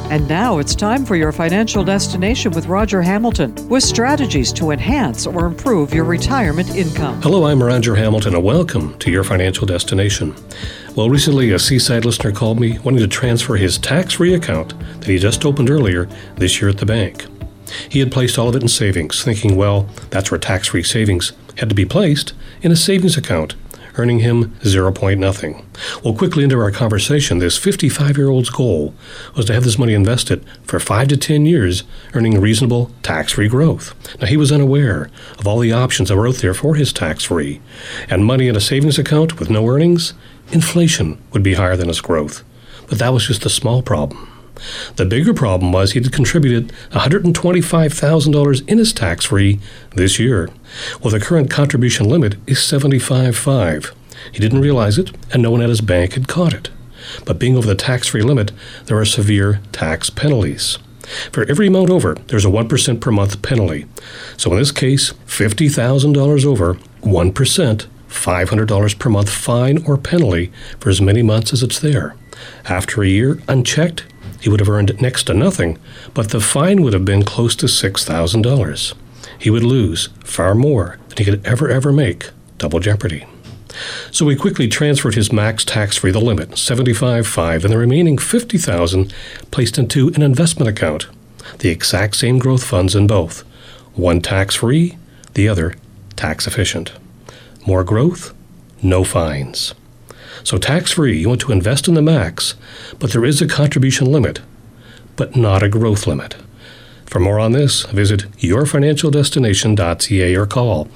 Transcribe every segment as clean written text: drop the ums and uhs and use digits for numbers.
And now it's time for your financial destination with Roger Hamilton, with strategies to enhance or improve your retirement income. Hello, I'm Roger Hamilton, and welcome to your financial destination. Well, recently a Seaside listener called me wanting to transfer his tax-free account that he just opened earlier this year at the bank. He had placed all of it in savings, thinking, well, that's where tax-free savings had to be placed, in a savings account, earning him nothing. Well, quickly into our conversation, this 55-year-old's goal was to have this money invested for 5 to 10 years, earning reasonable tax-free growth. Now, he was unaware of all the options that were out there for his tax-free. And money in a savings account with no earnings, inflation would be higher than his growth. But that was just a small problem. The bigger problem was he'd contributed $125,000 in his tax-free this year. Well, the current contribution limit is $75,500. He didn't realize it, and no one at his bank had caught it. But being over the tax-free limit, there are severe tax penalties. For every amount over, there's a 1% per month penalty. So in this case, $50,000 over, 1%, $500 per month fine or penalty for as many months as it's there. After a year, unchecked, he would have earned next to nothing, but the fine would have been close to $6,000. He would lose far more than he could ever make, double jeopardy. So he quickly transferred his max tax-free, the limit, $75,500, and the remaining $50,000 placed into an investment account, the exact same growth funds in both, one tax-free, the other tax-efficient. More growth, no fines. So tax-free, you want to invest in the max, but there is a contribution limit, but not a growth limit. For more on this, visit yourfinancialdestination.ca or call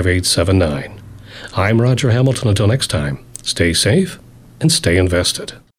902-499-5879. I'm Roger Hamilton. Until next time, stay safe and stay invested.